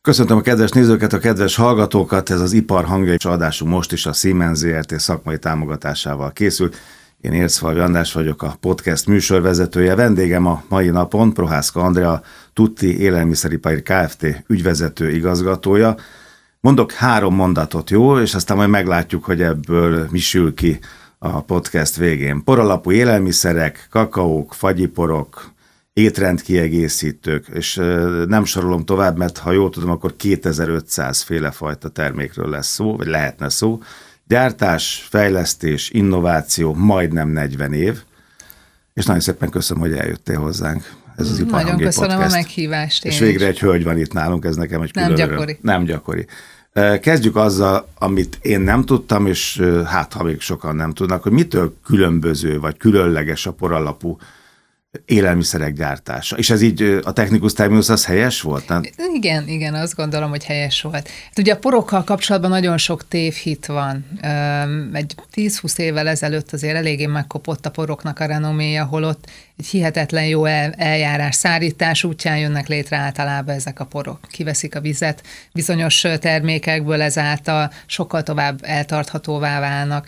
Köszöntöm a kedves nézőket, a kedves hallgatókat, ez az Ipar hangjai adásunk most is a Siemens Zrt. Szakmai támogatásával készül. Én Ércfalvi András vagyok, a podcast műsorvezetője. Vendégem a mai napon Prohászka Andrea, Tutti Élelmiszeripari Kft. Ügyvezető igazgatója. Mondok 3 mondatot, jó? És aztán majd meglátjuk, hogy ebből mi sül ki a podcast végén. Poralapú élelmiszerek, kakaók, fagyiporok, étrendkiegészítők, és nem sorolom tovább, mert ha jól tudom, akkor 2500 félefajta termékről lesz szó, vagy lehetne szó. Gyártás, fejlesztés, innováció, majdnem 40 év, és nagyon szépen köszönöm, hogy eljöttél hozzánk. Ez az Ipar Nagyon köszönöm podcast. A meghívást. És végre egy hölgy van itt nálunk, ez nekem egy külön gyakori. Nem gyakori. Kezdjük azzal, amit én nem tudtam, és hát ha még sokan nem tudnak, hogy mitől különböző, vagy különleges a poralapú élelmiszerek gyártása. És ez így a technikus terminus az helyes volt? Nem? Igen, azt gondolom, hogy helyes volt. Hát ugye a porokkal kapcsolatban nagyon sok tévhit van. Egy 10-20 évvel ezelőtt azért eléggé megkopott a poroknak a renoméja, holott egy hihetetlen jó eljárás, szárítás útján jönnek létre általában ezek a porok. Kiveszik a vizet, bizonyos termékekből ezáltal sokkal tovább eltarthatóvá válnak,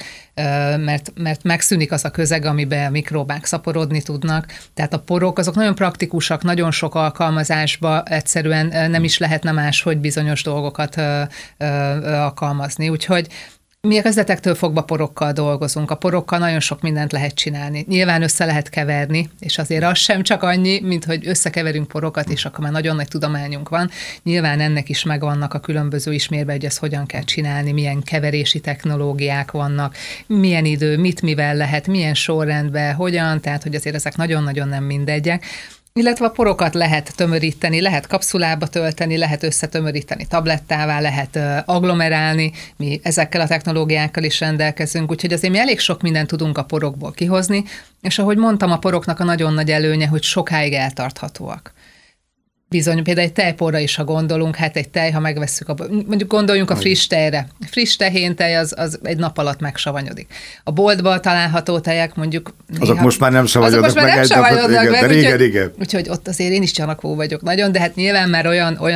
mert megszűnik az a közeg, amiben a mikróbák szaporodni tudnak. Tehát a porok azok nagyon praktikusak, nagyon sok alkalmazásba egyszerűen nem is lehetne máshogy bizonyos dolgokat alkalmazni. Úgyhogy mi a kezdetektől fogva porokkal dolgozunk. A porokkal nagyon sok mindent lehet csinálni. Nyilván össze lehet keverni, és azért az sem csak annyi, mint hogy összekeverünk porokat, és akkor már nagyon nagy tudományunk van. Nyilván ennek is megvannak a különböző ismérve, hogy ezt hogyan kell csinálni, milyen keverési technológiák vannak, milyen idő, mit mivel lehet, milyen sorrendben, hogyan, tehát hogy azért ezek nagyon-nagyon nem mindegyek. Illetve a porokat lehet tömöríteni, lehet kapszulába tölteni, lehet összetömöríteni tablettává, lehet agglomerálni, mi ezekkel a technológiákkal is rendelkezünk, úgyhogy azért mi elég sok mindent tudunk a porokból kihozni, és ahogy mondtam, a poroknak a nagyon nagy előnye, hogy sokáig eltarthatóak. Bizony, például egy tejporra is, ha gondolunk, hát egy tej, ha megvesszük, mondjuk gondoljunk a friss tejre. Friss tehéntej az egy nap alatt megsavanyodik. A boltban található tejek mondjuk... Azok most már nem savanyodnak meg, igen. Úgyhogy ott azért én is csanakvó vagyok nagyon, de hát nyilván már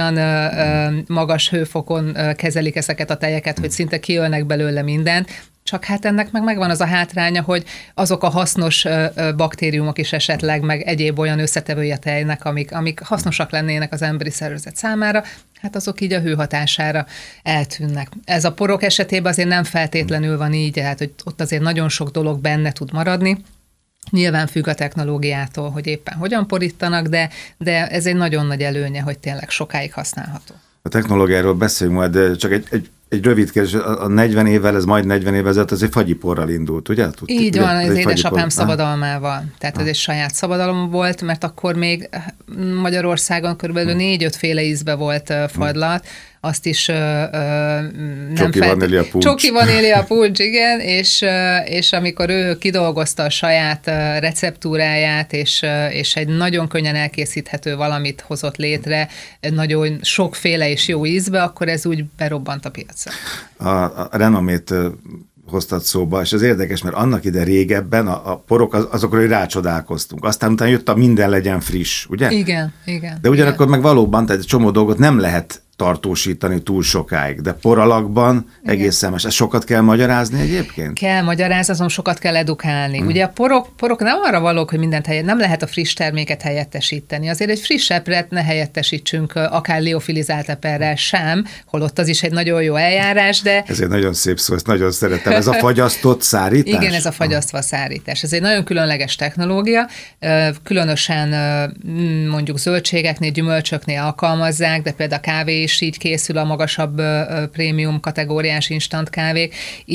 olyan magas hőfokon kezelik ezeket a tejeket, hogy szinte kiölnek belőle mindent. Csak hát ennek megvan az a hátránya, hogy azok a hasznos baktériumok is esetleg, meg egyéb olyan összetevője tejnek, amik hasznosak lennének az emberi szervezet számára, hát azok így a hő hatására eltűnnek. Ez a porok esetében azért nem feltétlenül van így, tehát hogy ott azért nagyon sok dolog benne tud maradni. Nyilván függ a technológiától, hogy éppen hogyan porítanak, de ez egy nagyon nagy előnye, hogy tényleg sokáig használható. A technológiáról beszélünk majd, de csak egy rövid kérdés, a 40 évvel, ez majd 40 évvel ezelőtt, az egy fagyiporral indult, ugye? Így van, az édesapám szabadalmával. Tehát ez egy saját szabadalom volt, mert akkor még Magyarországon körülbelül 4-5 féle ízbe volt fagylat, azt is Csoki vanília puncs, igen, és amikor ő kidolgozta a saját receptúráját, és egy nagyon könnyen elkészíthető valamit hozott létre, nagyon sokféle és jó ízbe, akkor ez úgy berobbant a piacra. A renomét hoztad szóba, és ez érdekes, mert annak ide régebben a porok azokról rácsodálkoztunk. Aztán utána jött a minden legyen friss, ugye? Igen. De ugyanakkor meg valóban, tehát egy csomó dolgot nem lehet tartósítani túl sokáig, de poralakban egészen más. Ezt sokat kell magyarázni egyébként? Kell magyarázni, azon sokat kell edukálni. Ugye a porok nem arra valók, hogy mindent nem lehet a friss terméket helyettesíteni. Azért egy friss epret ne helyettesítsünk akár liofilizált eperrel sem, holott az is egy nagyon jó eljárás, de... Ez egy nagyon szép szó, ezt nagyon szeretem. Ez a fagyasztott szárítás? Igen, ez a fagyasztva szárítás. Ez egy nagyon különleges technológia, különösen mondjuk zöldségeknél, gyümölcsöknél alkalmazzák, de például a kávé is így készül, a magasabb prémium kategóriás instant kávék.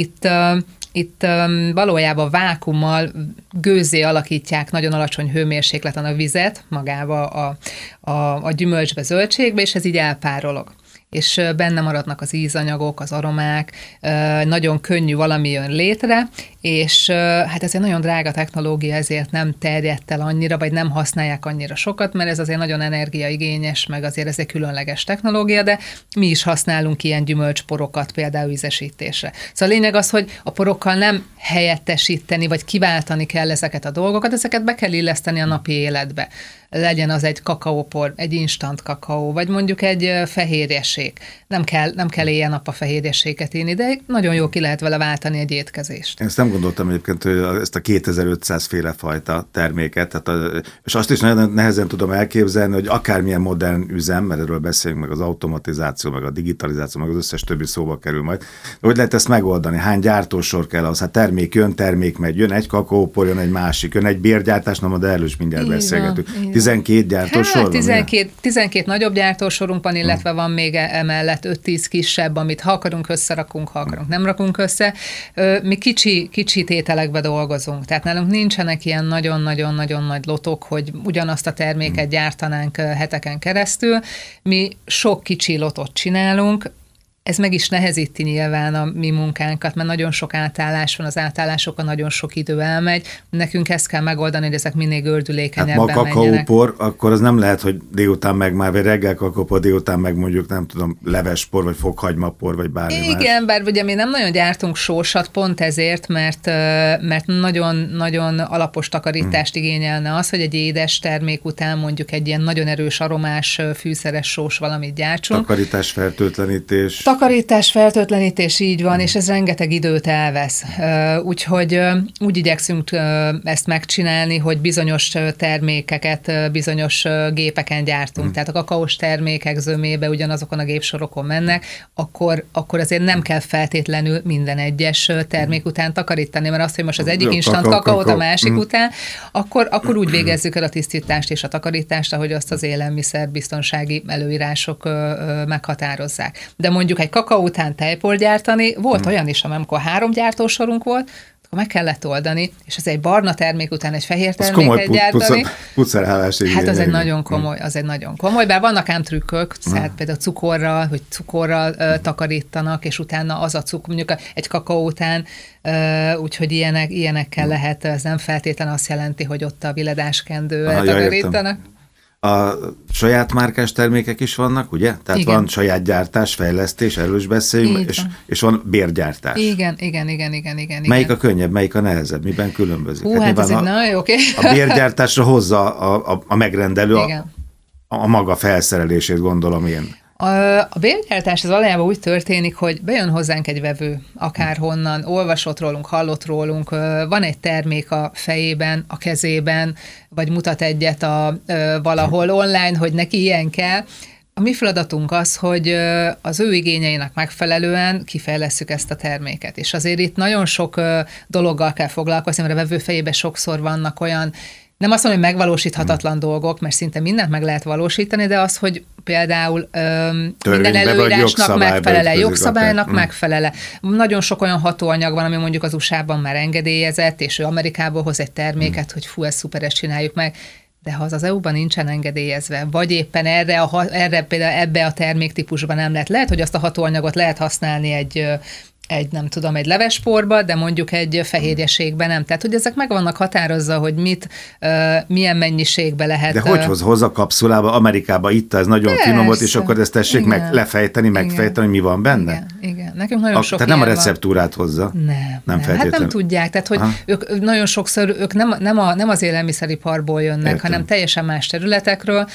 Itt valójában vákummal gőzzé alakítják nagyon alacsony hőmérsékleten a vizet magába a gyümölcsbe, zöldségbe, és ez így elpárolog. És benne maradnak az ízanyagok, az aromák, nagyon könnyű valami jön létre, és hát ez egy nagyon drága technológia, ezért nem terjedt el annyira, vagy nem használják annyira sokat, mert ez azért nagyon energiaigényes, meg azért ez egy különleges technológia, de mi is használunk ilyen gyümölcsporokat például ízesítésre. Szóval a lényeg az, hogy a porokkal nem helyettesíteni, vagy kiváltani kell ezeket a dolgokat, ezeket be kell illeszteni a napi életbe. legyen az egy kakaópor, egy instant kakaó, vagy mondjuk egy fehérjesék. Nem kell éjjel-nap a fehérjeséket inni, de nagyon jó ki lehet vele váltani egy étkezést. Én ezt nem gondoltam egyébként, hogy ezt a 2500 féle fajta terméket, és azt is nagyon nehezen tudom elképzelni, hogy akármilyen modern üzem, mert erről beszélünk, meg az automatizáció, meg a digitalizáció, meg az összes többi szóba kerül majd. Hogy lehet ezt megoldani? Hány gyártósor kell ahhoz? Hát termék jön, termék megy, jön egy kakaópor, jön egy másik, jön egy bérgyártás, de erről is mindjárt beszélgetünk. 12 gyártósor van? 12 nagyobb gyártósorunk van, illetve van még emellett 5-10 kisebb, amit ha akarunk összerakunk, ha akarunk nem rakunk össze. Mi kicsi tételekbe dolgozunk, tehát nálunk nincsenek ilyen nagyon-nagyon-nagyon nagy lotok, hogy ugyanazt a terméket gyártanánk heteken keresztül. Mi sok kicsi lotot csinálunk, ez meg is nehezíti nyilván a mi munkánkat, mert nagyon sok átállás van, az átállásokon nagyon sok idő elmegy. Nekünk ezt kell megoldani, hogy ezek minél gördülékenyebben menjenek. Hát ma kakaópor, akkor az nem lehet, hogy délután meg már, vagy reggel kakaópor, délután meg mondjuk, nem tudom, levespor, vagy fokhagymapor, vagy bármi más. Igen, bár ugye mi nem nagyon gyártunk sósat, pont ezért, mert nagyon-nagyon alapos takarítást igényelne az, hogy egy édes termék után mondjuk egy ilyen nagyon erős aromás, fűszeres sós valamit gyártsunk. Takarítás, fertőtlenítés. Takarítás, fertőtlenítés, így van, és ez rengeteg időt elvesz. Úgyhogy úgy igyekszünk ezt megcsinálni, hogy bizonyos termékeket bizonyos gépeken gyártunk. Tehát a kakaós termékek zömébe ugyanazokon a gépsorokon mennek, akkor azért nem kell feltétlenül minden egyes termék után takarítani, mert azt, hogy most az egyik instant kakaót a másik után, akkor úgy végezzük el a tisztítást és a takarítást, ahogy azt az élelmiszerbiztonsági előírások meghatározzák. De mondjuk egy kakaó után tejport gyártani, volt olyan is, amikor 3 gyártósorunk volt, akkor meg kellett oldani, és az egy barna termék után egy fehér terméket gyártani. Pucerhálás igény. Hát az egy nagyon komoly, bár vannak ám trükkök, tehát például cukorral takarítanak, és utána az a cukor, mondjuk egy kakaó után, úgyhogy ilyenekkel lehet, ez nem feltétlen azt jelenti, hogy ott a viledáskendővel takarítanak. A saját márkás termékek is vannak, ugye? Tehát igen. Van saját gyártás, fejlesztés, erről is beszéljünk, és van bérgyártás. Igen. Melyik a könnyebb, melyik a nehezebb? Miben különbözik? Hát ez egy nagyon oké. A bérgyártásra hozza a megrendelő a maga felszerelését, gondolom én. A bérgyártás az valójában úgy történik, hogy bejön hozzánk egy vevő, akárhonnan, olvasott rólunk, hallott rólunk, van egy termék a fejében, a kezében, vagy mutat egyet valahol online, hogy neki ilyen kell. A mi feladatunk az, hogy az ő igényeinek megfelelően kifejlesszük ezt a terméket. És azért itt nagyon sok dologgal kell foglalkozni, mert a vevő fejében sokszor vannak olyan, nem azt mondom, hogy megvalósíthatatlan dolgok, mert szinte mindent meg lehet valósítani, de az, hogy például minden előírásnak megfelele, jogszabálynak megfelele. Nagyon sok olyan hatóanyag van, ami mondjuk az USA-ban már engedélyezett, és ő Amerikából hoz egy terméket, hogy fú, ezt szuper, ezt csináljuk meg. De ha az EU-ban nincsen engedélyezve, vagy éppen erre például ebbe a terméktípusban nem lehet, hogy azt a hatóanyagot lehet használni egy nem tudom, egy levesporba, de mondjuk egy fehérjeségben nem. Tehát, hogy ezek meg vannak határozza, hogy milyen mennyiségbe lehet. De hogy hoz a kapszulába, Amerikába itt ez nagyon finom volt, és akkor ezt tessék meg lefejteni, megfejteni, mi van benne? Igen. Nekünk nagyon sok tehát nem a receptúrát hozza. Nem feltétlenül. Hát nem tudják. Tehát, hogy ők nagyon sokszor nem az élelmiszeriparból jönnek, hanem teljesen más területekről,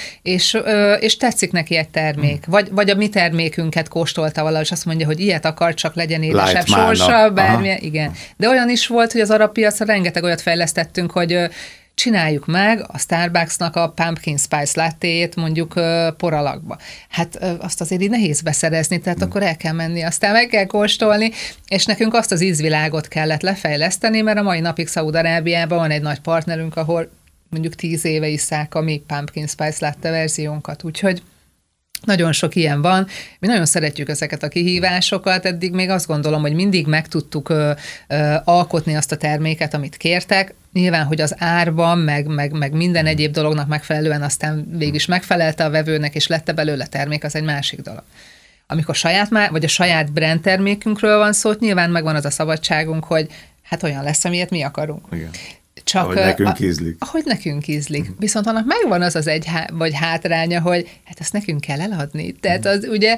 és tetszik neki egy termék. Vagy a mi termékünket kóstolta valahogy, és azt mondja, hogy ilyet akar, csak legyen édesebb sorsa, bármilyen. Igen. De olyan is volt, hogy az arab piacra rengeteg olyat fejlesztettünk, hogy csináljuk meg a Starbucksnak a pumpkin spice lattéjét mondjuk poralakba. Hát azt azért így nehéz beszerezni, tehát akkor el kell menni, aztán meg kell kóstolni, és nekünk azt az ízvilágot kellett lefejleszteni, mert a mai napig Szaúd-Arábiában van egy nagy partnerünk, ahol mondjuk 10 éve isszák a mi pumpkin spice latte verziónkat, úgyhogy nagyon sok ilyen van. Mi nagyon szeretjük ezeket a kihívásokat, eddig még azt gondolom, hogy mindig meg tudtuk alkotni azt a terméket, amit kértek. Nyilván, hogy az árban, meg minden egyéb dolognak megfelelően aztán végig is megfelelte a vevőnek, és lett belőle termék, az egy másik dolog. Amikor a saját brand termékünkről van szó, nyilván megvan az a szabadságunk, hogy hát olyan lesz, amilyet mi akarunk. Igen. Csak ahogy nekünk ízlik. Ahogy nekünk ízlik. Viszont annak megvan az egy vagy hátránya, hogy hát ezt nekünk kell eladni. Tehát az ugye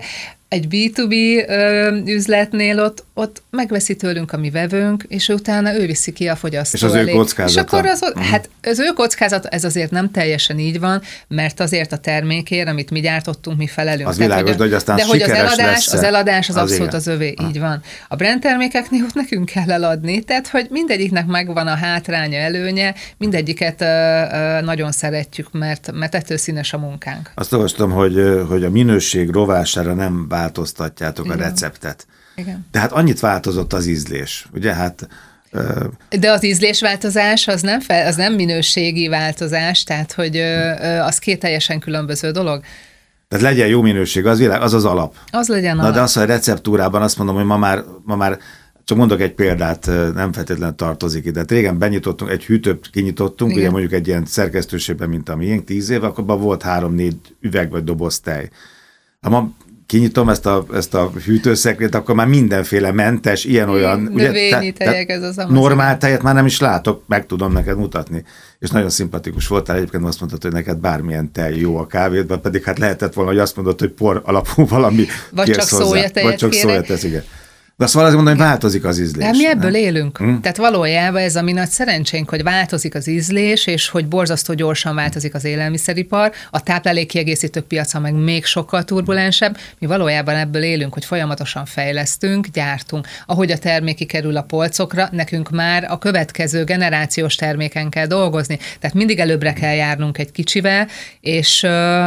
Egy B2B üzletnél ott megveszi tőlünk a mi vevőnk, és utána ő viszi ki a fogyasztó elé. És az ő kockázata. És akkor hát az ő kockázata, ez azért nem teljesen így van, mert azért a termékért, amit mi gyártottunk, mi felelünk. Az világos, de hogy aztán sikeres lesz. Az eladás az abszolút az övé, így van. A brand termékeknél ott nekünk kell eladni, tehát hogy mindegyiknek megvan a hátránya, előnye, mindegyiket nagyon szeretjük, mert ettől színes a munkánk. Azt olvastam, hogy a minőség rovására nem változtatjátok a receptet. Igen. Tehát annyit változott az ízlés, ugye? Hát de az ízlésváltozás az nem minőségi változás, tehát hogy az két teljesen különböző dolog. Tehát legyen jó minőség, az az alap. Az legyen alap. Na de azt a receptúrában azt mondom, hogy ma már csak mondok egy példát, nem feltétlenül tartozik ide. Régen benyitottunk, egy hűtőt kinyitottunk, igen. Ugye mondjuk egy ilyen szerkesztőségben, mint a miénk, 10 éve, akkor volt 3-4 üveg vagy doboz tej. Ha ma kinyitom ezt a hűtőszekrét, akkor már mindenféle mentes, ilyen-olyan... Növényi tejek, ez az normál tejet már nem is látok, meg tudom neked mutatni. És nagyon szimpatikus voltál, egyébként azt mondtad, hogy neked bármilyen tej jó a kávédban, pedig hát lehetett volna, hogy azt mondod, hogy por alapú valami vagy csak szójatejet vagy csak szójatesz, igen. De azt valahogy mondani, hogy változik az ízlés. De mi ebből élünk. Tehát valójában ez a mi nagy szerencsénk, hogy változik az ízlés, és hogy borzasztó gyorsan változik az élelmiszeripar, a táplálékkiegészítők piaca meg még sokkal turbulensebb. Mi valójában ebből élünk, hogy folyamatosan fejlesztünk, gyártunk. Ahogy a termék kikerül a polcokra, nekünk már a következő generációs terméken kell dolgozni. Tehát mindig előbbre kell járnunk egy kicsivel, és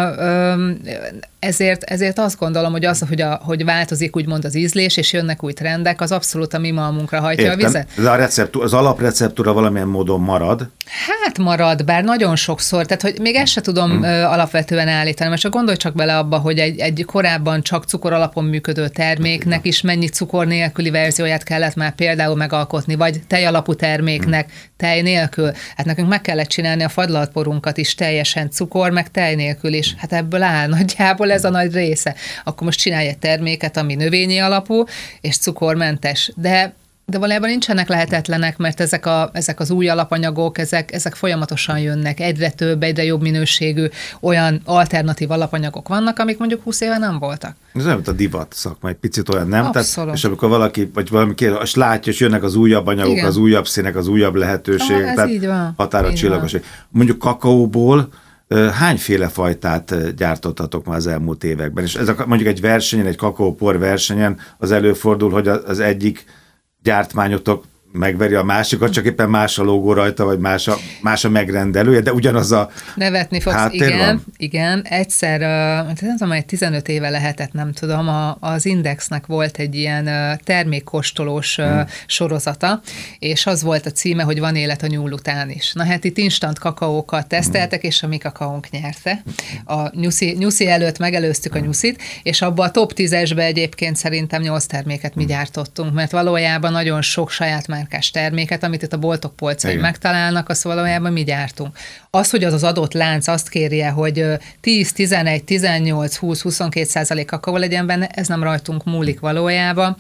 ezért azt gondolom, hogy hogy változik úgymond az ízlés, és jönnek új trendek, az abszolút a mi malmunkra hajtja a vizet. De az alapreceptúra valamilyen módon marad? Hát marad, bár nagyon sokszor, tehát hogy még ezt se tudom alapvetően állítani, mert csak gondolj csak bele abba, hogy egy korábban csak cukor alapon működő terméknek is mennyi cukor nélküli verzióját kellett már például megalkotni, vagy tej alapú terméknek tej nélkül. Hát nekünk meg kellett csinálni a fagylaltporunkat is teljesen cukor, meg tej nélkül is. Hát ebből áll nagyjából ez a nagy része. Akkor most csinálj egy terméket, ami növényi alapú, és cukormentes. De valójában nincsenek lehetetlenek, mert ezek az új alapanyagok, ezek folyamatosan jönnek. Egyre több, egyre jobb minőségű olyan alternatív alapanyagok vannak, amik mondjuk 20 éve nem voltak. Ez olyan, mint a divat szakma, egy picit olyan, nem? Abszolút. Tehát, és amikor valaki, vagy valami kér, és látja, és jönnek az újabb anyagok, igen. Az újabb színek, az újabb lehetőségek. Ez így van. Határa csillagos. Mondjuk kakaóból hányféle fajtát gyártottatok már az elmúlt években? És ez mondjuk egy versenyen, egy kakaópor versenyen az előfordul, hogy az egyik gyártmányotok megveri a másikat, csak éppen más a logó rajta, vagy más a megrendelője, de ugyanaz a nevetni fogsz, igen. Egyszer, nem tudom, egy 15 éve lehetett, nem tudom, az Indexnek volt egy ilyen termékkóstolós sorozata, és az volt a címe, hogy van élet a nyúl után is. Na hát itt instant kakaókat teszteltek, és a mi kakaónk nyerte. A nyuszi előtt megelőztük a nyuszit, és abban a top 10-esbe egyébként szerintem 8 terméket mi gyártottunk, mert valójában nagyon sok saját márkás terméket, amit itt a boltok polcain megtalálnak, azt valójában mi gyártunk. Az, hogy az adott lánc azt kérje, hogy 10, 11, 18, 20, 22% kakaó legyen benne, ez nem rajtunk múlik valójában.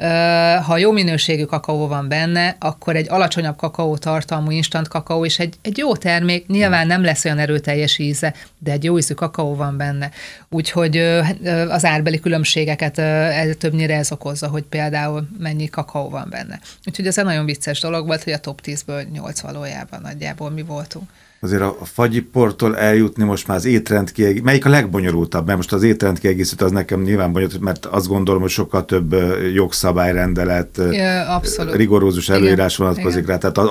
Ha jó minőségű kakaó van benne, akkor egy alacsonyabb kakaó tartalmú instant kakaó és egy jó termék, nyilván nem lesz olyan erőteljes íze, de egy jó ízű kakaó van benne. Úgyhogy az árbeli különbségeket többnyire ez okozza, hogy például mennyi kakaó van benne. Úgyhogy ez egy nagyon vicces dolog volt, hogy a top 10-ből 8 valójában nagyjából mi voltunk. Azért a fagyiporttól eljutni most már az étrendkiegészítő, melyik a legbonyolultabb? Mert most az étrendkiegészítő az nekem nyilván bonyolult, mert azt gondolom, hogy sokkal több jogszabályrendelet, rigorózus előírás vonatkozik rá. Tehát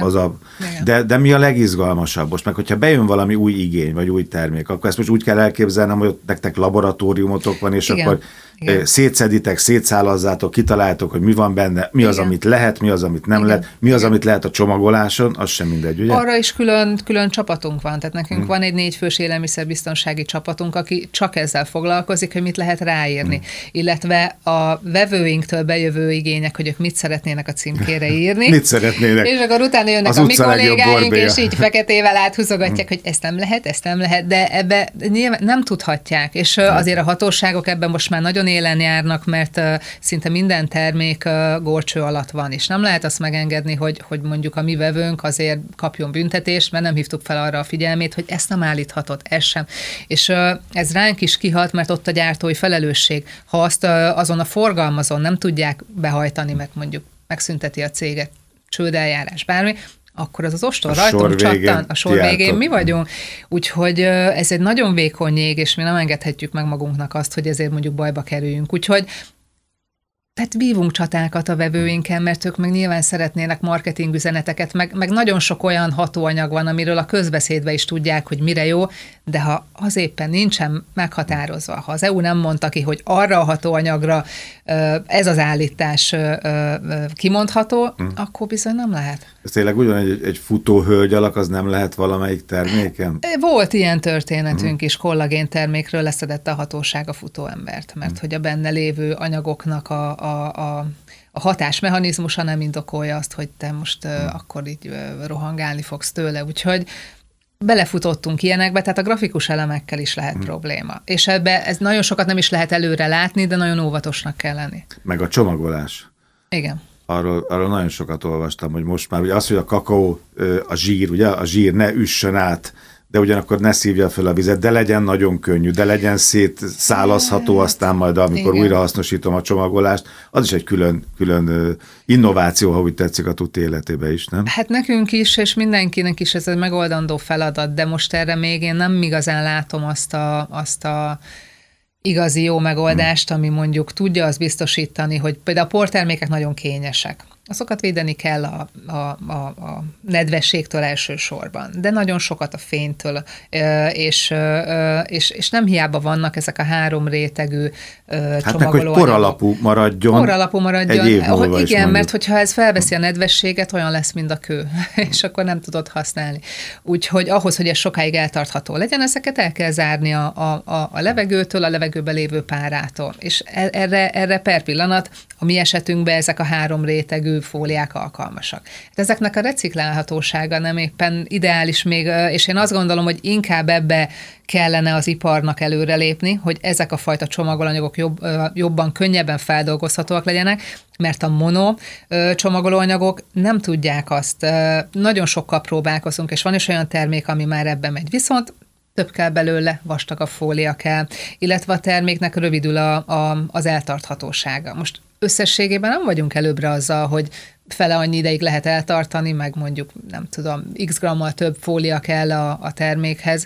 de mi a legizgalmasabb most? Meg hogyha bejön valami új igény, vagy új termék, akkor ezt most úgy kell elképzelnem, hogy nektek laboratóriumotok van, és akkor szétszeditek, szétszálazzátok, kitaláltok, hogy mi van benne, mi az, amit lehet, mi az, amit nem lehet, mi az, amit lehet a csomagoláson, az sem mindegy, ugye? Arra is külön csapatunk van, tehát nekünk van egy 4 fős élelmiszerbiztonsági csapatunk, aki csak ezzel foglalkozik, hogy mit lehet ráírni, illetve a vevőinktől bejövő igények, hogy ők mit szeretnének a címkére írni. Mit szeretnének? És akkor utána jönnek a mi kollégáink, és így feketével áthúzogatják, hogy ezt nem lehet, de ebbe nyilván nem tudhatják, és azért a hatóságok ebben most már nagyon élen járnak, mert szinte minden termék górcső alatt van, és nem lehet azt megengedni, hogy mondjuk a mi vevőnk azért kapjon büntetést, mert nem hívtuk fel arra a figyelmét, hogy ezt nem állíthatod, ez sem. És ez ránk is kihat, mert ott a gyártói felelősség. Ha azt azon a forgalmazón nem tudják behajtani, meg mondjuk megszünteti a céget, csődeljárás, bármi, akkor az ostor rajtunk csattan, a sor végén mi vagyunk. Úgyhogy ez egy nagyon vékony jég, és mi nem engedhetjük meg magunknak azt, hogy ezért mondjuk bajba kerüljünk. Úgyhogy tehát vívunk csatákat a vevőinkkel, mert ők meg nyilván szeretnének marketing üzeneteket, meg nagyon sok olyan hatóanyag van, amiről a közbeszédbe is tudják, hogy mire jó, de ha az éppen nincsen meghatározva, ha az EU nem mondta ki, hogy arra a hatóanyagra ez az állítás kimondható, akkor bizony nem lehet. Ez tényleg ugyan egy futóhölgy alak, az nem lehet valamelyik terméken? Volt ilyen történetünk is, kollagén termékről leszedett a hatóság a futóembert, mert hogy a benne lévő anyagoknak a hatásmechanizmusa nem indokolja azt, hogy te most akkor így rohangálni fogsz tőle, úgyhogy belefutottunk ilyenekbe, tehát a grafikus elemekkel is lehet probléma. És ebbe ez nagyon sokat nem is lehet előre látni, de nagyon óvatosnak kell lenni. Meg a csomagolás. Igen. Arról nagyon sokat olvastam, hogy most már ugye az, hogy a kakaó, a zsír, ugye, a zsír ne üssön át, de ugyanakkor ne szívja fel a vizet, de legyen nagyon könnyű, de legyen szétszálazható, aztán majd amikor újra hasznosítom a csomagolást, az is egy külön innováció, ha úgy tetszik, a tuti életébe is, nem? Hát nekünk is, és mindenkinek is ez egy megoldandó feladat, de most erre még én nem igazán látom azt a igazi jó megoldást, ami mondjuk tudja azt biztosítani, hogy például a portermékek nagyon kényesek. Azokat védeni kell a nedvességtől elsősorban, de nagyon sokat a fénytől, és nem hiába vannak ezek a 3 rétegű csomagolóanyagok. Hát meg, hogy poralapú maradjon. Poralapú maradjon. Egy év múlva is igen, mert hogyha ez felveszi a nedvességet, olyan lesz, mint a kő, és akkor nem tudod használni. Úgyhogy ahhoz, hogy ez sokáig eltartható legyen, ezeket el kell zárni a levegőtől, a levegőbe lévő párától. És erre per pillanat a mi esetünkben ezek a 3 rétegű fóliák alkalmasak. Hát ezeknek a reciklálhatósága nem éppen ideális még, és én azt gondolom, hogy inkább ebbe kellene az iparnak előrelépni, hogy ezek a fajta csomagolóanyagok jobban, könnyebben feldolgozhatóak legyenek, mert a mono csomagolóanyagok nem tudják azt. Nagyon sokkal próbálkozunk, és van is olyan termék, ami már ebbe megy. Viszont több kell belőle, vastagabb fólia kell, illetve a terméknek rövidül az eltarthatósága. Most összességében nem vagyunk előbbre azzal, hogy fele annyi ideig lehet eltartani, meg mondjuk, nem tudom, x grammal több fólia kell a termékhez.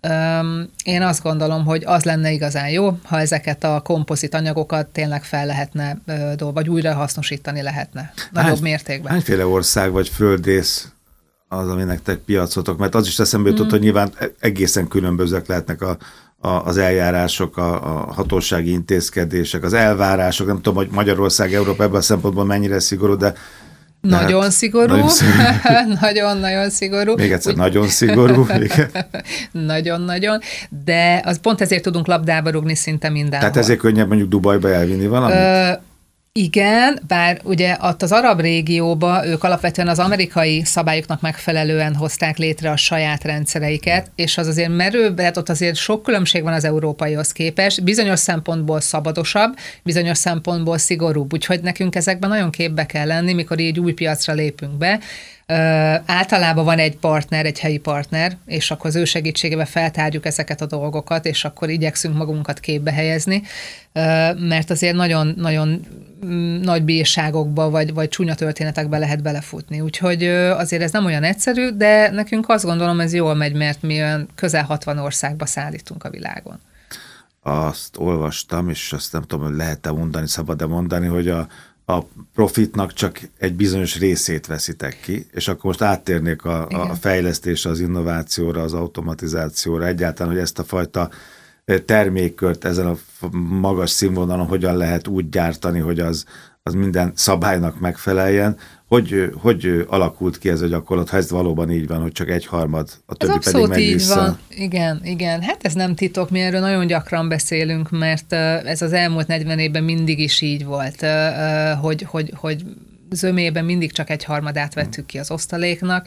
Én azt gondolom, hogy az lenne igazán jó, ha ezeket a kompozit anyagokat tényleg fel lehetne, vagy újra hasznosítani lehetne. Nagyobb mértékben. Hányféle ország vagy földrész az, ami nektek piacotok? Mert az is eszembe jutott, hogy nyilván egészen különbözőek lehetnek az eljárások, a hatósági intézkedések, az elvárások. Nem tudom, hogy Magyarország, Európa ebben a szempontból mennyire szigorú, de nagyon szigorú. Nagyon szigorú. Még egyszer, nagyon szigorú. Nagyon-nagyon. De az pont ezért tudunk labdába rúgni szinte mindenhol. Tehát ezért könnyebb mondjuk Dubajba elvinni valamit? Igen, bár ugye ott az arab régióban ők alapvetően az amerikai szabályoknak megfelelően hozták létre a saját rendszereiket, és az azért merőbb, hát ott azért sok különbség van az európaihoz képest, bizonyos szempontból szabadosabb, bizonyos szempontból szigorúbb, úgyhogy nekünk ezekben nagyon képbe kell lenni, mikor így új piacra lépünk be. Általában van egy partner, egy helyi partner, és akkor az ő segítségével feltárjuk ezeket a dolgokat, és akkor igyekszünk magunkat képbe helyezni, mert azért nagyon nagy bírságokba, vagy csúnya történetekbe lehet belefutni. Úgyhogy azért ez nem olyan egyszerű, de nekünk azt gondolom, ez jól megy, mert mi olyan közel 60 országba szállítunk a világon. Azt olvastam, és azt nem tudom, hogy lehet-e mondani, szabad-e mondani, hogy a profitnak csak egy bizonyos részét veszitek ki, és akkor most áttérnék a fejlesztésre, az innovációra, az automatizációra, egyáltalán, hogy ezt a fajta termékkört ezen a magas színvonalon hogyan lehet úgy gyártani, hogy az minden szabálynak megfeleljen. Hogy alakult ki ez a gyakorlat, ha ez valóban így van, hogy csak 1/3, a többi pedig megy vissza? Van. Igen. Hát ez nem titok, mi erről nagyon gyakran beszélünk, mert ez az elmúlt 40 évben mindig is így volt, hogy zömében mindig csak 1/3 vettük ki az osztaléknak.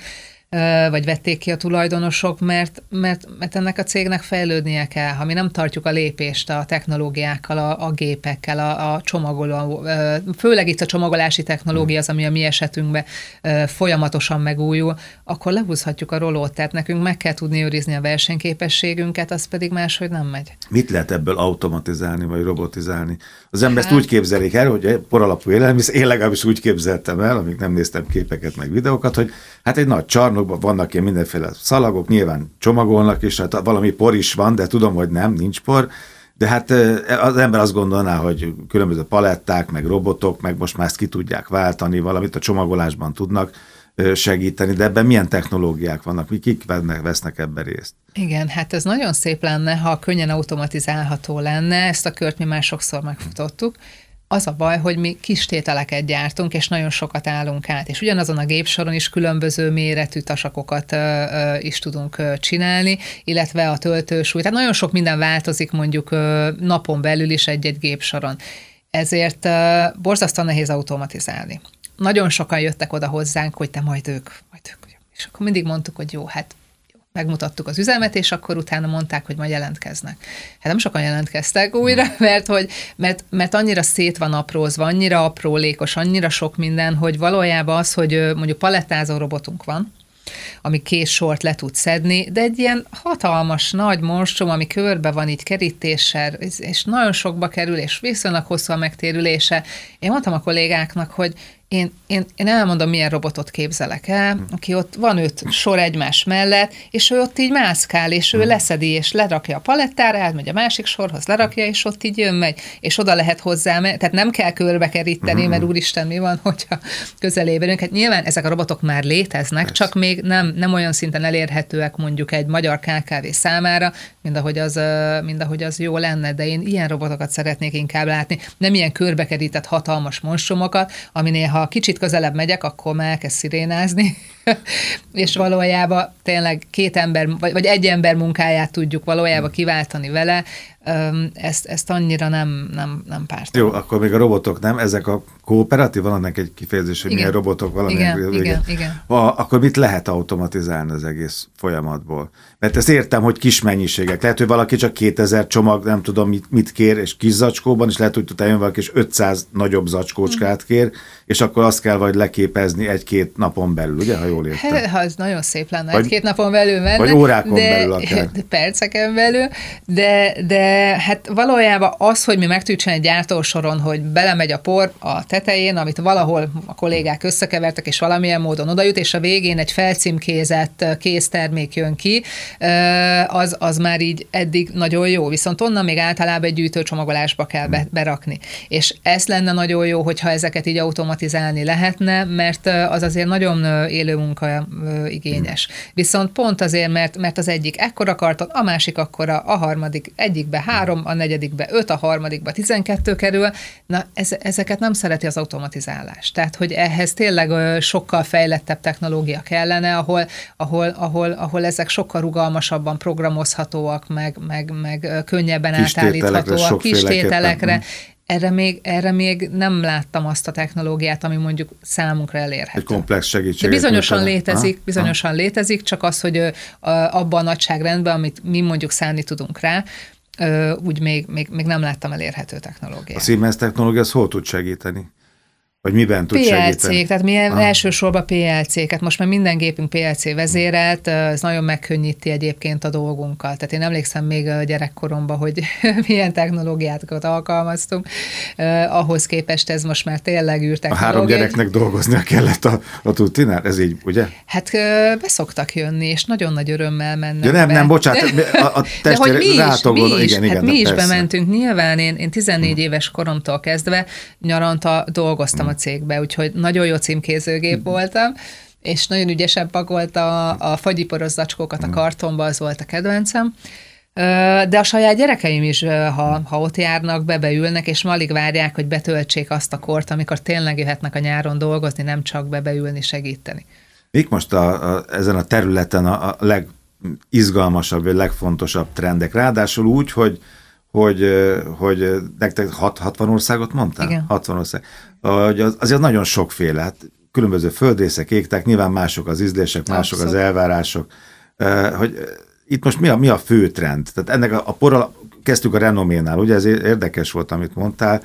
vagy vették ki a tulajdonosok, mert ennek a cégnek fejlődnie kell. Ha mi nem tartjuk a lépést a technológiákkal, a gépekkel, a csomagoló, főleg itt a csomagolási technológia az, ami a mi esetünkben folyamatosan megújul, akkor lehúzhatjuk a rolót, tehát nekünk meg kell tudni őrizni a versenyképességünket, az pedig máshogy nem megy. Mit lehet ebből automatizálni, vagy robotizálni? Az ember ezt úgy képzelik el, hogy poralapú élelmiszer, én legalábbis úgy képzeltem el, amíg nem néztem képeket, meg videókat, hogy hát egy nagy csarnokban vannak ilyen mindenféle szalagok, nyilván csomagolnak, és hát valami por is van, de tudom, hogy nincs por, de hát az ember azt gondolná, hogy különböző paletták, meg robotok, meg most már ezt ki tudják váltani, valamit a csomagolásban tudnak segíteni, de ebben milyen technológiák vannak, kik vesznek ebben részt? Igen, hát ez nagyon szép lenne, ha könnyen automatizálható lenne, ezt a kört mi már sokszor megfutottuk. Az a baj, hogy mi kis tételeket gyártunk, és nagyon sokat állunk át, és ugyanazon a gépsoron is különböző méretű tasakokat is tudunk csinálni, illetve a töltősúly. Tehát nagyon sok minden változik mondjuk napon belül is egy-egy gépsoron. Ezért borzasztóan nehéz automatizálni. Nagyon sokan jöttek oda hozzánk, hogy te majd ők. És akkor mindig mondtuk, hogy jó, hát megmutattuk az üzemet, és akkor utána mondták, hogy majd jelentkeznek. Hát nem sokan jelentkeztek újra, mert annyira szét van aprózva, annyira aprólékos, annyira sok minden, hogy valójában az, hogy mondjuk palettázó robotunk van, ami 2 sort le tud szedni, de egy ilyen hatalmas, nagy monstrum, ami körbe van így kerítéssel, és nagyon sokba kerül, és viszonylag hosszú a megtérülése. Én mondtam a kollégáknak, hogy én elmondom, milyen robotot képzelek el, aki ott van 5 sor egymás mellett, és ő ott így mászkál, és ő leszedi, és lerakja a palettára, elmegy a másik sorhoz, lerakja, és ott így megy, és oda lehet hozzá, tehát nem kell körbe keríteni, mert úristen, mi van, hogyha közelében. Hát nyilván ezek a robotok már léteznek, csak még nem olyan szinten elérhetőek mondjuk egy magyar KKV számára, mint ahogy az jó lenne, de én ilyen robotokat szeretnék inkább látni, nem ilyen körbekerített hatalmas monstrumokat, aminél ha kicsit közelebb megyek, akkor már elkezd szirénázni, és valójában tényleg 2 ember, vagy 1 ember munkáját tudjuk valójában kiváltani vele, ezt annyira nem pártolom. Jó, akkor még a robotok nem, ezek a kooperatív, van annak egy kifejezés, hogy milyen robotok valamilyen. Igen. Akkor mit lehet automatizálni az egész folyamatból? Mert ezt értem, hogy kis mennyiségek. Lehet, hogy valaki csak 2000 csomag, nem tudom mit kér, és kis zacskóban, és lehet, hogy utána jön valaki, és 500 nagyobb zacskócskát kér, és akkor azt kell vagy leképezni 1-2 napon belül, ugye, ha jól értem? Ha ez nagyon szép lenne, 1-2 napon belül menne. Vagy órákon belül akár. Perceken belül, de hát valójában az, hogy mi meg tudjuk csinálni egy gyártósoron, hogy belemegy a por a tetején, amit valahol a kollégák összekevertek, és valamilyen módon odajut, és a végén egy felcímkézett késztermék jön ki, az már így eddig nagyon jó. Viszont onnan még általában egy gyűjtőcsomagolásba kell berakni. És ez lenne nagyon jó, hogyha ezeket így automatizálni lehetne, mert az azért nagyon élő munka igényes. Viszont pont azért, mert az egyik ekkora karton, a másik akkora, a harmadik egyikbe 3, a negyedikbe 5, a harmadikba 12 kerül. Na, ezeket nem szereti az automatizálás. Tehát, hogy ehhez tényleg sokkal fejlettebb technológia kellene, ahol ezek sokkal rugalmasabban programozhatóak, meg könnyebben átállíthatóak kis tételekre. Erre még nem láttam azt a technológiát, ami mondjuk számunkra elérhető. Egy komplex segítség. De bizonyosan létezik, csak az, hogy abban a nagyságrendben, amit mi mondjuk szánni tudunk rá, úgy még nem láttam elérhető technológiát. A Siemens technológia az hol tud segíteni? Vagy miben tud segíteni? PLC-k, tehát mi elsősorban PLC-ket, most már minden gépünk PLC vezérelt, ez nagyon megkönnyíti egyébként a dolgunkat. Tehát én emlékszem még gyerekkoromban, hogy milyen technológiákat alkalmaztunk, ahhoz képest ez most már tényleg űrtechnológia. A 3 gyereknek dolgoznia kellett a tutinál, ez így, ugye? Hát beszoktak jönni, és nagyon nagy örömmel mennek. Ja, nem, bocsánat, a testvére rátogol. Mi is bementünk, nyilván én 14 éves koromtól kezdve nyaranta dolgoztam a cégbe, úgyhogy nagyon jó címkézőgép voltam, és nagyon ügyesen pakolta a fagyiporos zacskókat a kartonba, az volt a kedvencem. De a saját gyerekeim is, ha ott járnak, beülnek, és alig várják, hogy betöltsék azt a kort, amikor tényleg jöhetnek a nyáron dolgozni, nem csak beülni, segíteni. Mik most ezen a területen a legizgalmasabb, vagy legfontosabb trendek? Ráadásul úgy, hogy nektek 60 országot mondtál? Igen. 60 ország. Azért nagyon sokféle. Hát különböző földrészek égtek, nyilván mások az ízlések, mások az elvárások, hogy itt most mi a fő trend? Tehát ennek a porral kezdtük a renoménál, ugye ez érdekes volt, amit mondtál,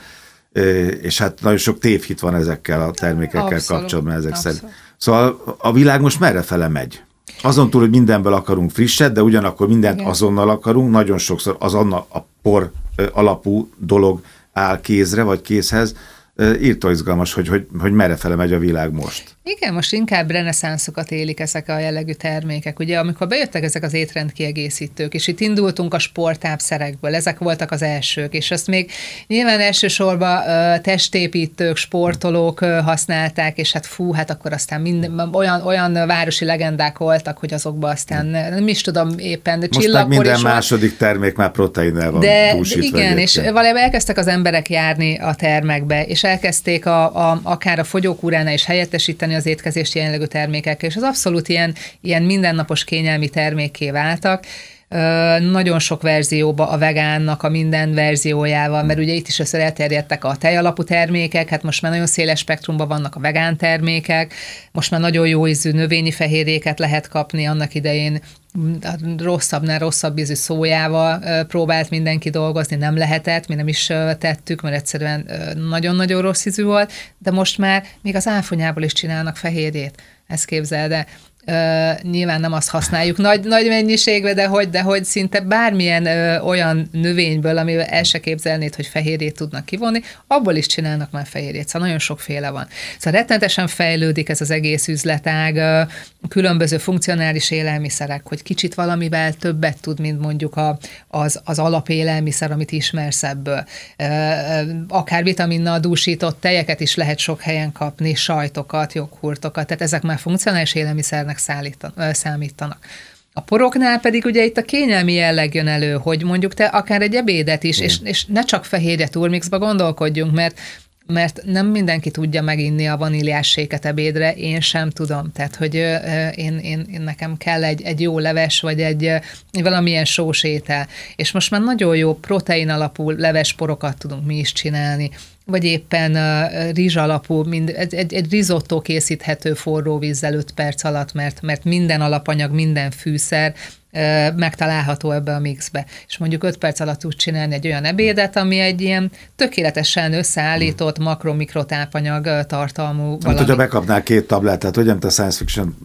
és hát nagyon sok tévhit van ezekkel a termékekkel kapcsolatban ezek szerint. Szóval a világ most merre fele megy? Azon túl, hogy mindenből akarunk frisset, de ugyanakkor mindent azonnal akarunk, nagyon sokszor azonnal a por alapú dolog áll kézre, vagy kézhez. Írtó izgalmas, hogy merre fele megy a világ most. Igen, most inkább reneszánszokat élik ezek a jellegű termékek. Ugye, amikor bejöttek ezek az étrendkiegészítők, és itt indultunk a sporttápszerekből, ezek voltak az elsők, és azt még nyilván elsősorban testépítők, sportolók használták, és hát akkor aztán olyan városi legendák voltak, hogy azokban aztán nem is tudom éppen, de most már minden második termék már proteinnel van túlsítva. Igen, és valójában elkezdtek az emberek járni a termekbe, és elkezdték akár a fogyókúránál is helyettesíteni az étkezési jellegű termékek, és az abszolút ilyen mindennapos kényelmi termékké váltak. Nagyon sok verzióba a vegánnak a minden verziójával, mert ugye itt is össze elterjedtek a tejalapú termékek, hát most már nagyon széles spektrumban vannak a vegán termékek, most már nagyon jó ízű növényi fehérjéket lehet kapni, annak idején rosszabbnál rosszabb ízű szójával próbált mindenki dolgozni, nem lehetett, mi nem is tettük, mert egyszerűen nagyon-nagyon rossz ízű volt, de most már még az áfonyából is csinálnak fehérjét, ezt képzeld el. Nyilván nem azt használjuk nagy mennyiségben, de hogy szinte bármilyen olyan növényből, amivel el se képzelnéd, hogy fehérjét tudnak kivonni, abból is csinálnak már fehérjét, szóval nagyon sokféle van. Szóval rettenetesen fejlődik ez az egész üzletág, különböző funkcionális élelmiszerek, hogy kicsit valamivel többet tud, mint mondjuk az alapélelmiszer, amit ismersz ebből. Akár vitaminnal dúsított tejeket is lehet sok helyen kapni, sajtokat, joghurtokat, tehát ezek már funkcionális élelmiszernek számítanak. A poroknál pedig ugye itt a kényelmi jelleg jön elő, hogy mondjuk te akár egy ebédet is, és ne csak fehérje turmixba gondolkodjunk, mert nem mindenki tudja meginni a vaníliás séket ebédre, én sem tudom. Tehát, hogy én nekem kell egy jó leves, vagy egy valamilyen sós étel. És most már nagyon jó protein alapú levesporokat tudunk mi is csinálni, vagy éppen rizs alapú, egy risotto készíthető forró vízzel 5 perc alatt, mert minden alapanyag, minden fűszer megtalálható ebbe a mixbe. És mondjuk 5 perc alatt tud csinálni egy olyan ebédet, ami egy ilyen tökéletesen összeállított makro-mikrotápanyag tartalmú valami. Hát, hogyha bekapnál 2 tablettát, hogy nem te science fiction,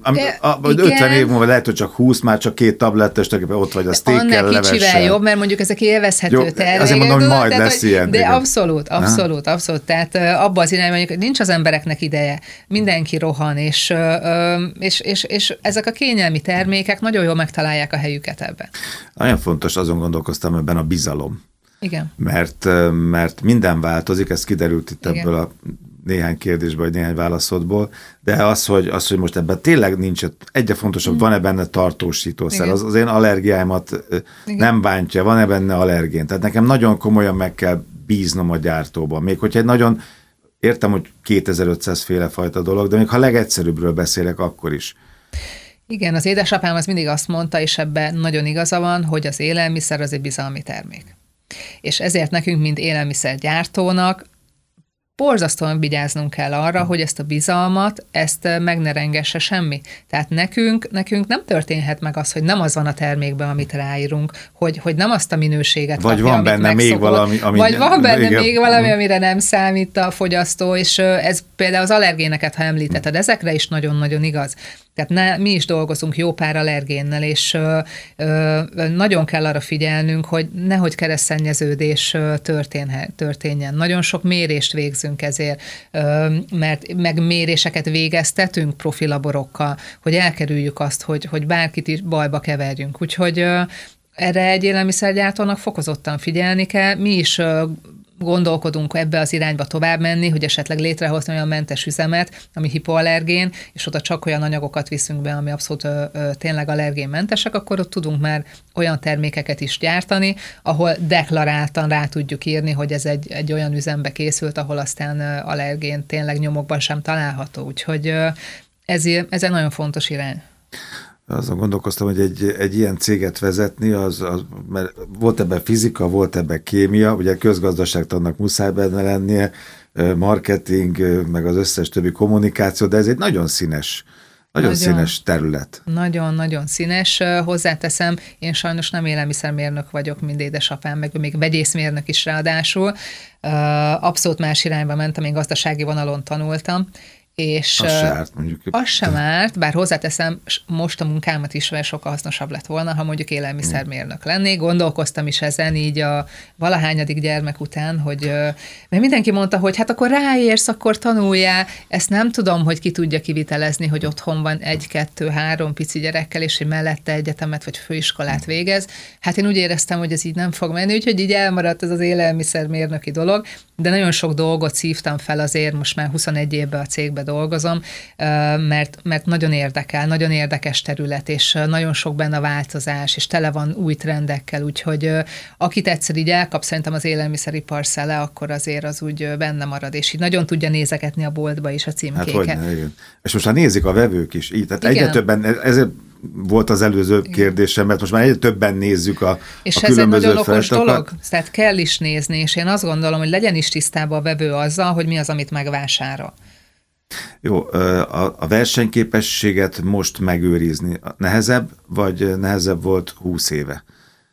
50 év múlva lehet, hogy csak 20, már csak 2 tablettes, ott vagy a steakkel, levessel. Annál kicsivel jobb, mert mondjuk ezek élvezhető termékek. Azért mondom, hogy majd lesz ilyen. De igen. Abszolút. Tehát abban az irányban, hogy nincs az embereknek ideje. Mindenki rohan, és ezek a kényelmi termékek nagyon jól megtalálják a helyüket ebben. Nagyon fontos, azon gondolkoztam ebben a bizalom. Igen. Mert minden változik, ez kiderült itt ebből a néhány kérdésből, vagy néhány válaszodból, de az, hogy most ebben tényleg nincs, egyre fontosabb, van-e benne tartósítószer, az én allergiáimat nem bántja, van-e benne allergén. Tehát nekem nagyon komolyan meg kell bíznom a gyártóban. Még hogyha egy nagyon, értem, hogy 2500 féle fajta dolog, de még ha legegyszerűbbről beszélek, akkor is. Igen, az édesapám az mindig azt mondta, és ebben nagyon igaza van, hogy az élelmiszer az egy bizalmi termék. És ezért nekünk, mint élelmiszergyártónak, borzasztóan vigyáznunk kell arra, hogy ezt a bizalmat, ezt meg ne rengesse semmi. Tehát nekünk nem történhet meg az, hogy nem az van a termékben, amit ráírunk, hogy nem azt a minőséget vagy kapja, van benne még valami, vagy van benne még valami, amire nem számít a fogyasztó, és ez például az allergéneket, ha említetted, ezekre is nagyon-nagyon igaz. Tehát mi is dolgozunk jó pár allergénnel, és nagyon kell arra figyelnünk, hogy nehogy keresztszennyeződés történjen. Nagyon sok mérést végzünk ezért, mert meg méréseket végeztetünk profilaborokkal, hogy elkerüljük azt, hogy bárkit is bajba keverjünk. Úgyhogy erre egy élelmiszergyártónak fokozottan figyelni kell. Mi is gondolkodunk ebbe az irányba tovább menni, hogy esetleg létrehozni olyan mentes üzemet, ami hipoallergén, és oda csak olyan anyagokat viszünk be, ami abszolút tényleg allergénmentesek, akkor ott tudunk már olyan termékeket is gyártani, ahol deklaráltan rá tudjuk írni, hogy ez egy olyan üzembe készült, ahol aztán allergén tényleg nyomokban sem található. Úgyhogy ez egy nagyon fontos irány. Azon gondolkoztam, hogy egy ilyen céget vezetni, mert volt ebben fizika, volt ebben kémia, ugye közgazdaságtannak muszáj benne lennie, marketing, meg az összes többi kommunikáció, de ez egy nagyon színes terület. Nagyon-nagyon színes. Hozzáteszem, én sajnos nem élelmiszermérnök vagyok, mint édesapám, meg még vegyészmérnök is ráadásul. Abszolút más irányba mentem, én gazdasági vonalon tanultam, és az se árt, mondjuk. Az sem árt, bár hozzáteszem, most a munkámat is sokkal hasznosabb lett volna, ha mondjuk élelmiszermérnök lennék. Gondolkoztam is ezen így a valahányadik gyermek után, hogy mert mindenki mondta, hogy hát akkor ráérsz, akkor tanuljál. Ezt nem tudom, hogy ki tudja kivitelezni, hogy otthon van 1, 2, 3 pici gyerekkel, és hogy mellette egyetemet vagy főiskolát végez. Hát én úgy éreztem, hogy ez így nem fog menni, úgyhogy így elmaradt ez az élelmiszermérnöki dolog, de nagyon sok dolgot szívtam fel azért, most már 21 évben a cégbe dolgozom, mert nagyon érdekel, nagyon érdekes terület, és nagyon sok benne a változás, és tele van új trendekkel, úgyhogy akit egyszer így elkap szerintem az élelmiszeripar szele, akkor azért az úgy benne marad, és így nagyon tudja nézegetni a boltba is a címkéket. Hát hogyne, igen. És most már nézik a vevők is így, tehát egyre többen, ezért volt az előző kérdésem, mert most már egyre többen nézzük a és a különböző ez egy nagyon okos feltokat. dolog, tehát kell is nézni, és én azt gondolom, hogy legyen is tisztában a vevő azzal, hogy mi az, amit megvásárol. Jó, a versenyképességet most megőrizni nehezebb, vagy nehezebb volt 20 éve?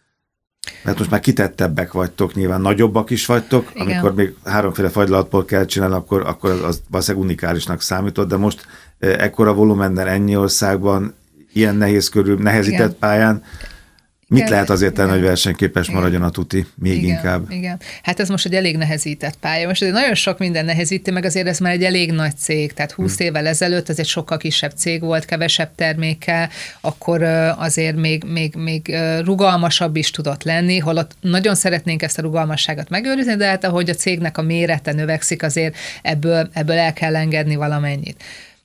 Mert most már kitettebbek vagytok, nyilván nagyobbak is vagytok, igen. Amikor még 3 fagylaltból kell csinálni, akkor az valószínűleg unikálisnak számított, de most ekkora volumennel ennyi országban, ilyen nehezített igen. pályán, mit lehet azért tenni, hogy versenyképes maradjon a tuti, még inkább? Igen. Hát ez most egy elég nehezített pálya. Most nagyon sok minden nehezíti, meg azért ez már egy elég nagy cég, tehát 20 évvel ezelőtt ez egy sokkal kisebb cég volt, kevesebb termékkel, akkor azért még rugalmasabb is tudott lenni, holott nagyon szeretnénk ezt a rugalmasságot megőrizni, de hát ahogy a cégnek a mérete növekszik, azért ebből el kell engedni valamennyit.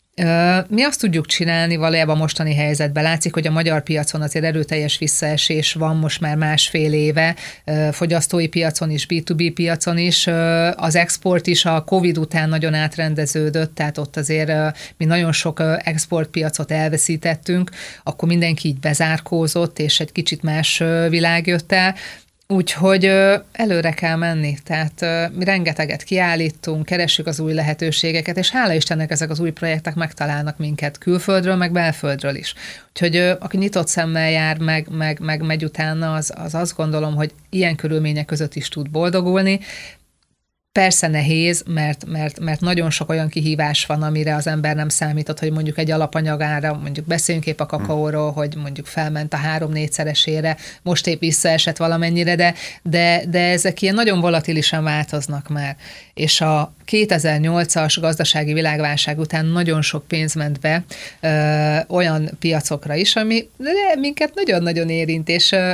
Mi azt tudjuk csinálni valójában mostani helyzetben. Látszik, hogy a magyar piacon azért erőteljes visszaesés van most már 1,5 éve, fogyasztói piacon is, B2B piacon is. Az export is a Covid után nagyon átrendeződött, tehát ott azért mi nagyon sok exportpiacot elveszítettünk, akkor mindenki így bezárkózott, és egy kicsit más világ jött el. Úgyhogy előre kell menni, tehát mi rengeteget kiállítunk, keressük az új lehetőségeket, és hála Istennek ezek az új projektek megtalálnak minket külföldről, meg belföldről is. Úgyhogy aki nyitott szemmel jár, meg megy utána, az azt gondolom, hogy ilyen körülmények között is tud boldogulni. Persze nehéz, mert nagyon sok olyan kihívás van, amire az ember nem számított, hogy mondjuk egy alapanyagára, mondjuk beszéljünk épp a kakaóról, hogy mondjuk felment a 3-4-szeresére, most épp visszaesett valamennyire, de ezek ilyen nagyon volatilisan változnak már. És a 2008-as gazdasági világválság után nagyon sok pénz ment be olyan piacokra is, ami minket nagyon-nagyon érint,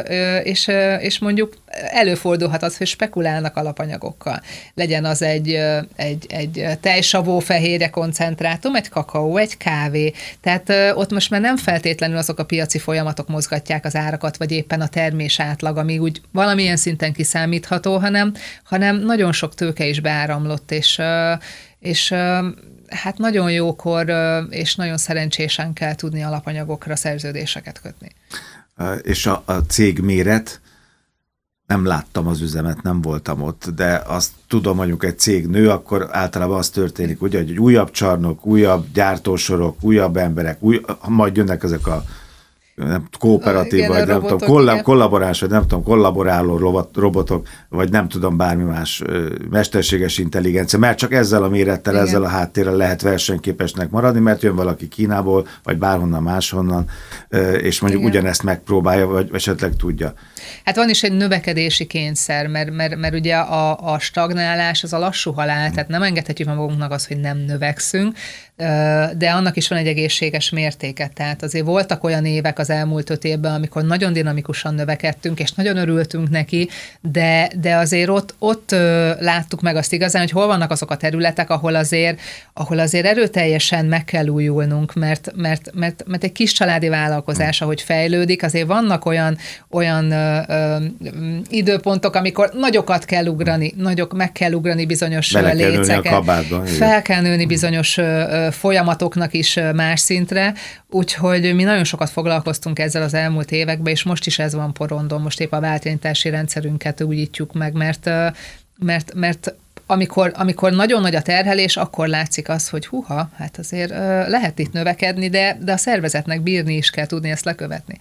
és mondjuk előfordulhat az, hogy spekulálnak alapanyagokkal. Legyen az egy tejsavó fehérje koncentrátum, egy kakaó, egy kávé. Tehát ott most már nem feltétlenül azok a piaci folyamatok mozgatják az árakat, vagy éppen a termés átlag, ami úgy valamilyen szinten kiszámítható, hanem nagyon sok tőke is beáramlott, és hát nagyon jókor és nagyon szerencsésen kell tudni alapanyagokra szerződéseket kötni. És a cég méret, nem láttam az üzemet, nem voltam ott, de azt tudom, mondjuk egy cég nő, akkor általában az történik, ugye, hogy újabb csarnok, újabb gyártósorok, újabb emberek, majd jönnek ezek a kooperatív, vagy nem tudom, kollaboráns, vagy nem tudom, kollaboráló robotok, vagy nem tudom, bármi más mesterséges intelligencia, mert csak ezzel a mérettel, igen. ezzel a háttérrel lehet versenyképesnek maradni, mert jön valaki Kínából, vagy bárhonnan máshonnan, és mondjuk igen. ugyanezt megpróbálja, vagy esetleg tudja. Hát van is egy növekedési kényszer, mert ugye a stagnálás az a lassú halál, tehát nem engedhetjük magunknak azt, hogy nem növekszünk, de annak is van egy egészséges mértéke. Tehát azért voltak olyan évek az az elmúlt 5 évben, amikor nagyon dinamikusan növekedtünk, és nagyon örültünk neki, de azért ott láttuk meg azt igazán, hogy hol vannak azok a területek, ahol azért erőteljesen meg kell újulnunk, mert egy kis családi vállalkozás, ahogy fejlődik, azért vannak olyan időpontok, amikor nagyokat kell ugrani, meg kell ugrani bizonyos léceket. Fel kell nőni bizonyos folyamatoknak is más szintre, úgyhogy mi nagyon sokat foglalkoztunk ezzel az elmúlt években, és most is ez van porondon, most épp a váltényítási rendszerünket újítjuk meg, mert amikor nagyon nagy a terhelés, akkor látszik az, hogy hát azért lehet itt növekedni, de a szervezetnek bírni is kell tudni ezt lekövetni.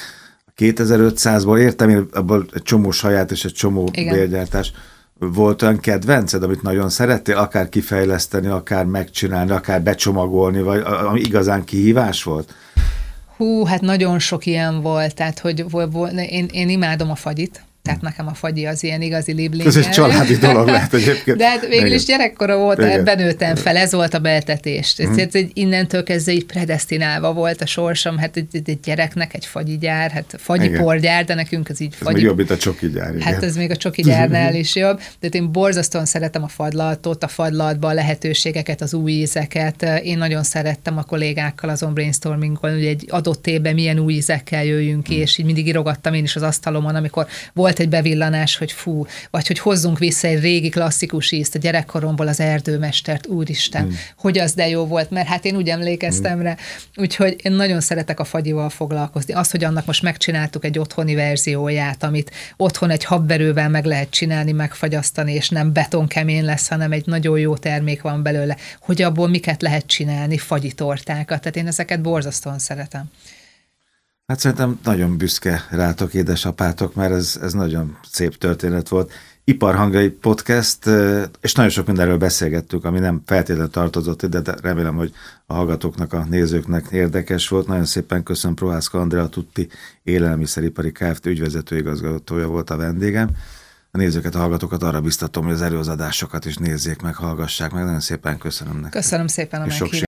2500-ból értem én abból egy csomó saját és egy csomó bérgyártás. Volt olyan kedvenced, amit nagyon szerettél, akár kifejleszteni, akár megcsinálni, akár becsomagolni, vagy ami igazán kihívás volt? Hát nagyon sok ilyen volt, tehát hogy én imádom a fagyit, tehát nekem a fagyi az ilyen igazi liebling. Ez egy családi dolog lehet egyébként. De hát végül is gyerekkora volt, ebben nőttem fel, ez volt a beeltetés. Innentől kezdve így predesztinálva volt a sorsom, hát egy gyereknek egy fagyigyár, hát fagyiporgyár, de nekünk az így fagyi. Ez még jobb, mint a csokigyár. Hát ez még a csokigyárnál is jobb, de én borzasztóan szeretem a fadlaltot, a fadlaltban a lehetőségeket, az új ízeket. Én nagyon szerettem a kollégákkal azon brainstormingon, hogy egy adott évben milyen új ízekkel jöjjünk ki, és így mindig írogattam én is az asztalomon, amikor volt egy bevillanás, hogy vagy hogy hozzunk vissza egy régi klasszikus ízt a gyerekkoromból, az Erdőmestert, úristen, hogy az de jó volt, mert hát én úgy emlékeztem rá. Úgyhogy én nagyon szeretek a fagyival foglalkozni. Az, hogy annak most megcsináltuk egy otthoni verzióját, amit otthon egy habverővel meg lehet csinálni, megfagyasztani, és nem betonkemény lesz, hanem egy nagyon jó termék van belőle, hogy abból miket lehet csinálni, fagyitortákat. Tehát én ezeket borzasztóan szeretem. Hát szerintem nagyon büszke rátok, édesapátok, mert ez nagyon szép történet volt. Iparhangjai podcast, és nagyon sok mindenről beszélgettük, ami nem feltétlenül tartozott ide, de remélem, hogy a hallgatóknak, a nézőknek érdekes volt. Nagyon szépen köszönöm, Prohászka Andrea Tutti élelmiszeripari Kft. Ügyvezető igazgatója volt a vendégem. A nézőket, a hallgatókat arra biztatom, hogy az előadásokat is nézzék meg, hallgassák meg. Nagyon szépen köszönöm nektek. Köszönöm szépen a meghívást.